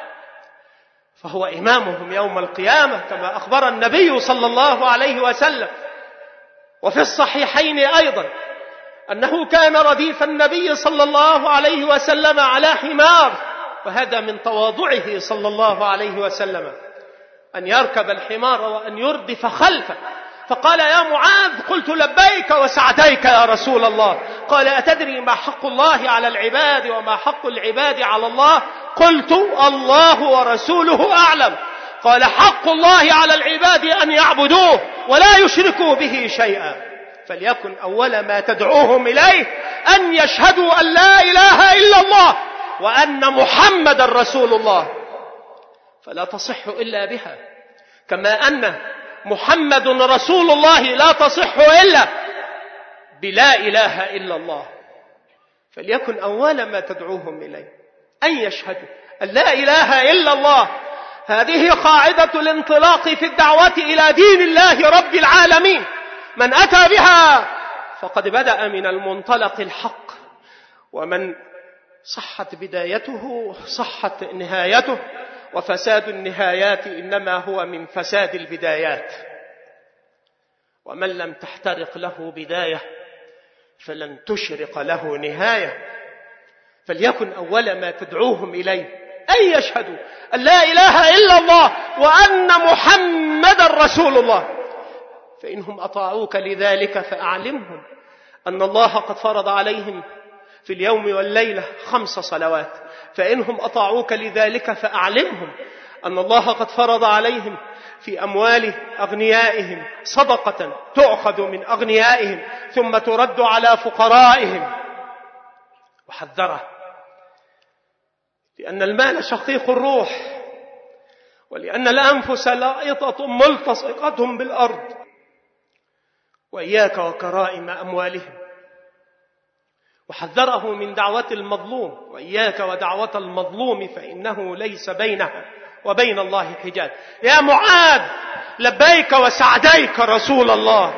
فهو إمامهم يوم القيامة كما أخبر النبي صلى الله عليه وسلم. وفي الصحيحين أيضا أنه كان رديف النبي صلى الله عليه وسلم على حمار، وهذا من تواضعه صلى الله عليه وسلم أن يركب الحمار وأن يردف خلفه. فقال: يا معاذ. قلت: لبيك وسعديك يا رسول الله. قال: أتدري ما حق الله على العباد وما حق العباد على الله؟ قلت: الله ورسوله أعلم. قال: حق الله على العباد أن يعبدوه ولا يشركوا به شيئا، فليكن أول ما تدعوهم إليه أن يشهدوا أن لا إله إلا الله وأن محمد رسول الله، فلا تصح إلا بها، كما أن محمد رسول الله لا تصح إلا بلا إله إلا الله. فليكن أول ما تدعوهم إليه أن يشهدوا أن لا إله إلا الله. هذه قاعدة الانطلاق في الدعوة إلى دين الله رب العالمين. من أتى بها فقد بدأ من المنطلق الحق، ومن صحت بدايته صحت نهايته، وفساد النهايات إنما هو من فساد البدايات. ومن لم تحترق له بداية فلن تشرق له نهاية. فليكن أول ما تدعوهم إليه أن يشهدوا أن لا إله إلا الله وأن محمد رسول الله. فإنهم أطاعوك لذلك فأعلمهم أن الله قد فرض عليهم في اليوم والليلة خمس صلوات. فإنهم أطاعوك لذلك فأعلمهم أن الله قد فرض عليهم في أموال أغنيائهم صدقة تؤخذ من أغنيائهم ثم ترد على فقرائهم. وحذره، لأن المال شقيق الروح، ولأن الأنفس لائطة ملتصقة بالأرض. وإياك وكرائم أموالهم. وحذره من دعوة المظلوم، وإياك ودعوة المظلوم فإنه ليس بينها وبين الله حجاب. يا معاذ، لبيك وسعديك رسول الله.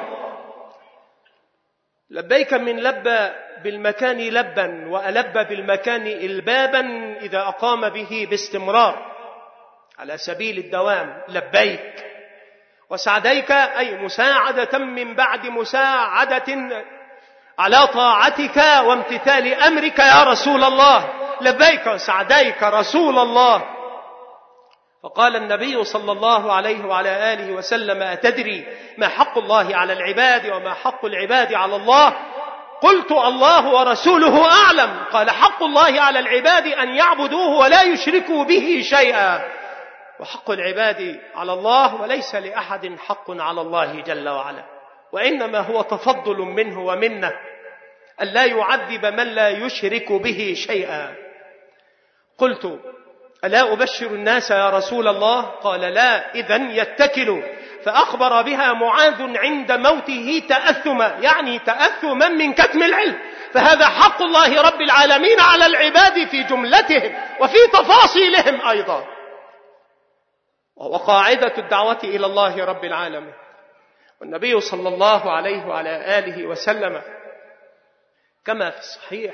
لبيك من لبى بالمكان لبا، وألب بالمكان إلبابا إذا أقام به باستمرار على سبيل الدوام. لبيك. وسعديك أي مساعدة من بعد مساعدة على طاعتك وامتثال أمرك يا رسول الله. لبيك وسعديك رسول الله. فقال النبي صلى الله عليه وعلى آله وسلم: أتدري ما حق الله على العباد وما حق العباد على الله؟ قلت: الله ورسوله أعلم. قال: حق الله على العباد أن يعبدوه ولا يشركوا به شيئا، وحق العباد على الله وليس لأحد حق على الله جل وعلا، وإنما هو تفضل منه ومنه أن لا يعذب من لا يشرك به شيئا. قلت: ألا أبشر الناس يا رسول الله؟ قال: لا. إذن يتكلوا. فأخبر بها معاذ عند موته تأثما، يعني تأثما من كتم العلم. فهذا حق الله رب العالمين على العباد في جملتهم وفي تفاصيلهم أيضا، وهو قاعدة الدعوة إلى الله رب العالمين. والنبي صلى الله عليه وعلى آله وسلم كما في الصحيح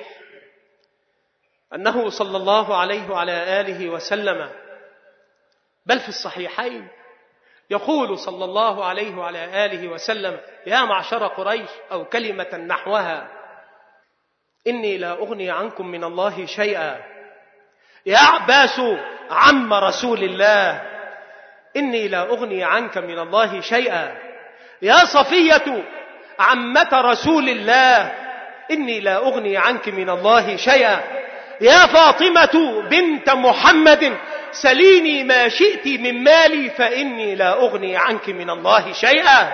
أنه صلى الله عليه وعلى آله وسلم، بل في الصحيحين، يقول صلى الله عليه وعلى آله وسلم: يا معشر قريش، أو كلمة نحوها: إني لا أغني عنكم من الله شيئا. يا عباس عم رسول الله، إني لا أغني عنك من الله شيئا. يا صفية عمة رسول الله، إني لا أغني عنك من الله شيئا. يا فاطمة بنت محمد سليني ما شئت من مالي فإني لا أغني عنك من الله شيئا.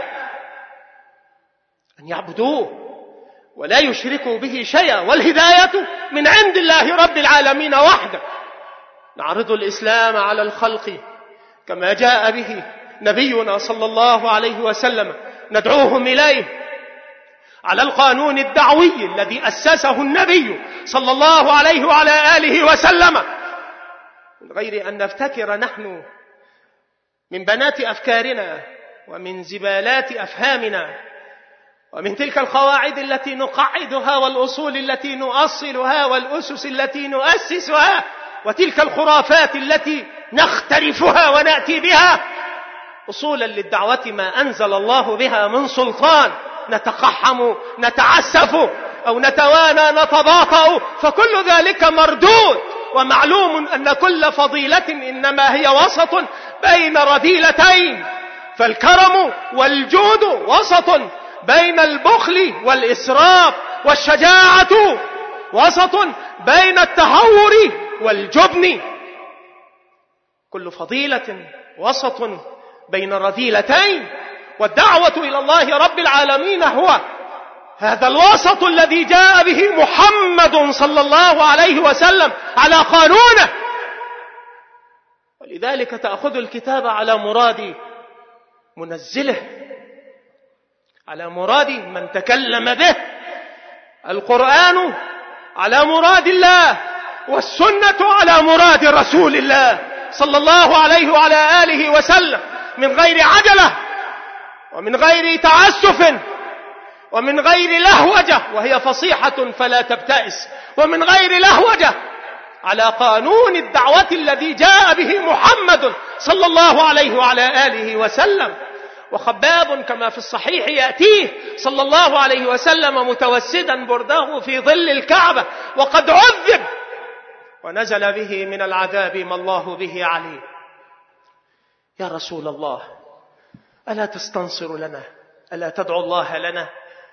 أن يعبدوه ولا يشركوا به شيئا، والهداية من عند الله رب العالمين وحده. نعرض الإسلام على الخلق كما جاء به نبينا صلى الله عليه وسلم، ندعوهم إليه على القانون الدعوي الذي أسسه النبي صلى الله عليه وعلى آله وسلم، من غير أن نفتكر نحن من بنات أفكارنا ومن زبالات أفهامنا ومن تلك القواعد التي نقعدها والأصول التي نؤصلها والأسس التي نؤسسها وتلك الخرافات التي نخترفها ونأتي بها أصولا للدعوة ما أنزل الله بها من سلطان، نتقحم نتعسف أو نتوانى نتباطأ، فكل ذلك مردود. ومعلوم أن كل فضيلة إنما هي وسط بين رذيلتين، فالكرم والجود وسط بين البخل والإسراف، والشجاعة وسط بين التهور والجبن. كل فضيلة وسط بين رذيلتين، والدعوة إلى الله رب العالمين هو هذا الوسط الذي جاء به محمد صلى الله عليه وسلم على قانونه. ولذلك تأخذ الكتاب على مراد منزله، على مراد من تكلم به. القرآن على مراد الله، والسنة على مراد رسول الله صلى الله عليه وعلى آله وسلم، من غير عجلة ومن غير تعسف ومن غير لهوجة، وهي فصيحة فلا تبتئس، ومن غير لهوجة، على قانون الدعوة الذي جاء به محمد صلى الله عليه وعلى آله وسلم. وخباب كما في الصحيح يأتيه صلى الله عليه وسلم متوسدا برده في ظل الكعبة وقد عذب ونزل به من العذاب ما الله به عليه. يا رسول الله، ألا تستنصر لنا؟ ألا تدعو الله لنا؟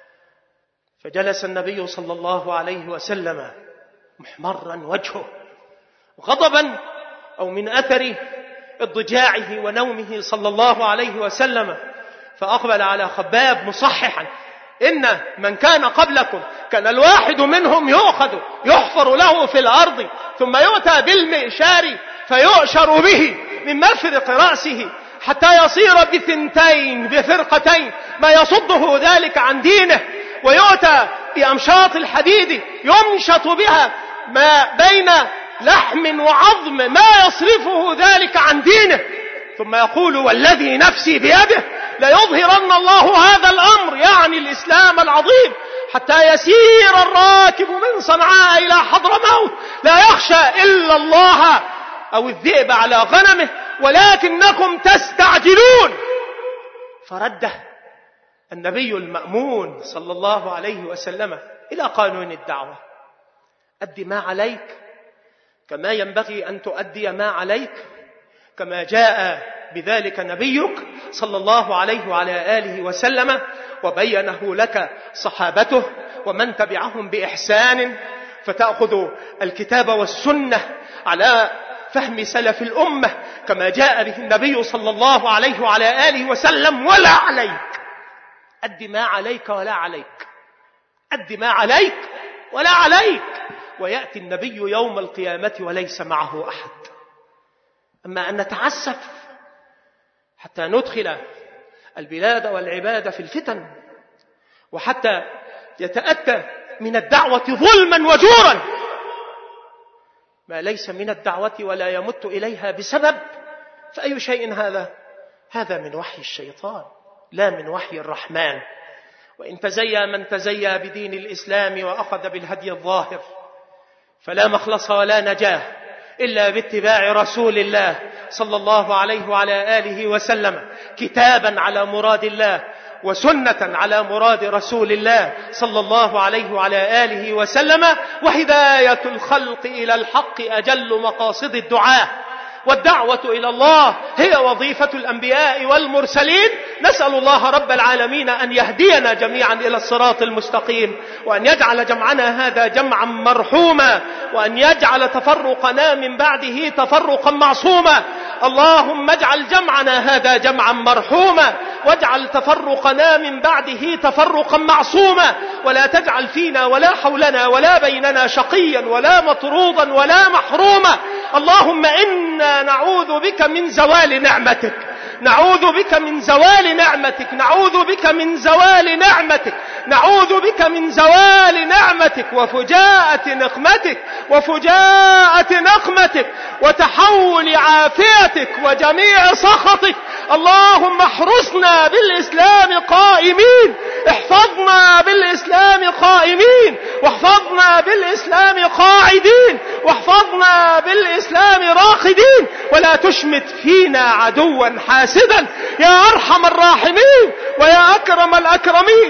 فجلس النبي صلى الله عليه وسلم محمرا وجهه غضبا أو من أثر اضطجاعه ونومه صلى الله عليه وسلم، فأقبل على خباب مصححا: إن من كان قبلكم كان الواحد منهم يؤخذ يحفر له في الأرض ثم يؤتى بالمئشار فيؤشر به من مفرق رأسه حتى يصير بثنتين بفرقتين ما يصده ذلك عن دينه، ويؤتى بأمشاط الحديد يمشط بها ما بين لحم وعظم ما يصرفه ذلك عن دينه، ثم يقول: والذي نفسي بيده ليظهرن الله هذا الأمر، يعني الإسلام العظيم، حتى يسير الراكب من صنعاء إلى حضرموت لا يخشى إلا الله أو الذئب على غنمه ولكنكم تستعجلون. فرده النبي المأمون صلى الله عليه وسلم إلى قانون الدعوة: أدي ما عليك كما ينبغي أن تؤدي ما عليك، كما جاء بذلك نبيك صلى الله عليه وعلى آله وسلم وبينه لك صحابته ومن تبعهم بإحسان. فتأخذ الكتاب والسنة على فهم سلف الأمة كما جاء به النبي صلى الله عليه وعلى آله وسلم: ولا عليك، أد ما عليك ولا عليك، أد ما عليك ولا عليك. ويأتي النبي يوم القيامة وليس معه أحد. أما أن نتعسف حتى ندخل البلاد والعباد في الفتن، وحتى يتأتى من الدعوة ظلما وجورا ما ليس من الدعوة ولا يمت إليها بسبب، فأي شيء هذا؟ هذا من وحي الشيطان لا من وحي الرحمن. وإن تزيى من تزيى بدين الإسلام وأخذ بالهدي الظاهر فلا مخلص ولا نجاه إلا باتباع رسول الله صلى الله عليه وعلى آله وسلم، كتابا على مراد الله وسنة على مراد رسول الله صلى الله عليه وعلى آله وسلم، وهداية الخلق إلى الحق أجل مقاصد الدعاء، والدعوة إلى الله هي وظيفة الأنبياء والمرسلين. نسأل الله رب العالمين أن يهدينا جميعا إلى الصراط المستقيم، وأن يجعل جمعنا هذا جمعا مرحوما، وأن يجعل تفرقنا من بعده تفرقا معصوما. اللهم اجعل جمعنا هذا جمعا مرحوما، واجعل تفرقنا من بعده تفرقا معصوما، ولا تجعل فينا ولا حولنا ولا بيننا شقيا ولا مطرودا ولا محروما. اللهم إنا نعوذ بك من زوال نعمتك، نعوذ بك من زوال نعمتك، نعوذ بك من زوال نعمتك، نعوذ بك من زوال نعمتك وفجاءة نقمتك وفجاءة نقمتك وتحول عافيتك وجميع سخطك. اللهم احرسنا بالإسلام قائمين، احفظنا بالإسلام قائمين، واحفظنا بالإسلام قاعدين، واحفظنا بالإسلام راقدين، ولا تشمت فينا عدوا حاسدا يا أرحم الراحمين ويا أكرم الأكرمين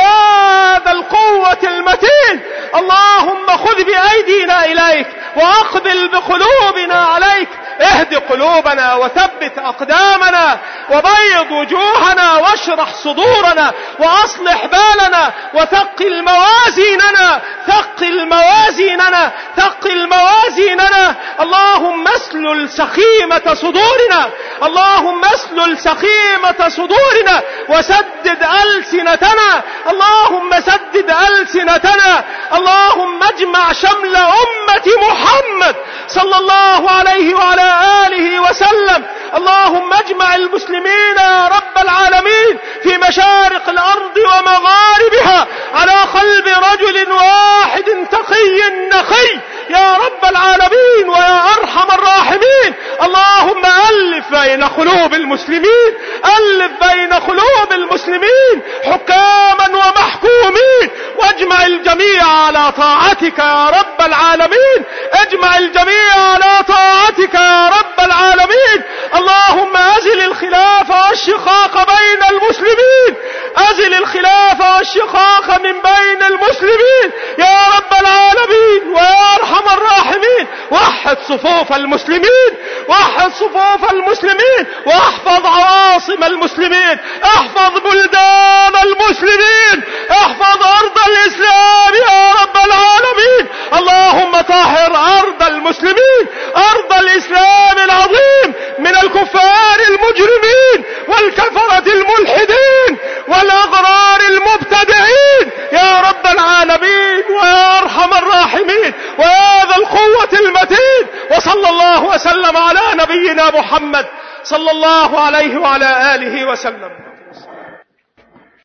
ويا ذا القوة المتين. اللهم خذ بأيدينا إليك وأقبل بقلوبنا عليك، اهد قلوبنا وثبت أقدامنا وبيض وجوهنا واشرح صدورنا وأصلح بالنا وثقل موازيننا، ثقل موازيننا، ثقل موازيننا. اللهم اسلل سخيمة صدورنا، اللهم اسلل سخيمة صدورنا وسدد ألسنتنا، اللهم سدد ألسنتنا. اللهم اجمع شمل أمة محمد صلى الله عليه وعلى آله وسلم. اللهم اجمع المسلمين يا رب العالمين في مشارق الأرض ومغاربها على قلب رجل واحد تقي نقي يا رب العالمين ويا أرحم الراحمين. اللهم ألف بين قلوب المسلمين، ألف بين قلوب المسلمين حكاما ومحكومين، واجمع الجميع على طاعتك يا رب العالمين، اجمع الجميع على طاعتك يا رب العالمين. اللهم أزل الخلاف والشقاق بين المسلمين، أزل الخلاف والشقاق من بين المسلمين يا رب العالمين ويا أرحم الراحمين. وحد صفوف المسلمين، وحد صفوف المسلمين، واحفظ عواصم المسلمين، احفظ بلدان المسلمين، احفظ أرض الإسلام يا رب العالمين. اللهم طهر أرض المسلمين، أرض الإسلام العظيم من الكفار المجرمين والكفرة الملحدين والأغرار المبتدعين يا رب العالمين ويا أرحم الراحمين ويا ذا القوة المتين. وصلى الله وسلم على نبينا محمد صلى الله عليه وعلى آله وسلم.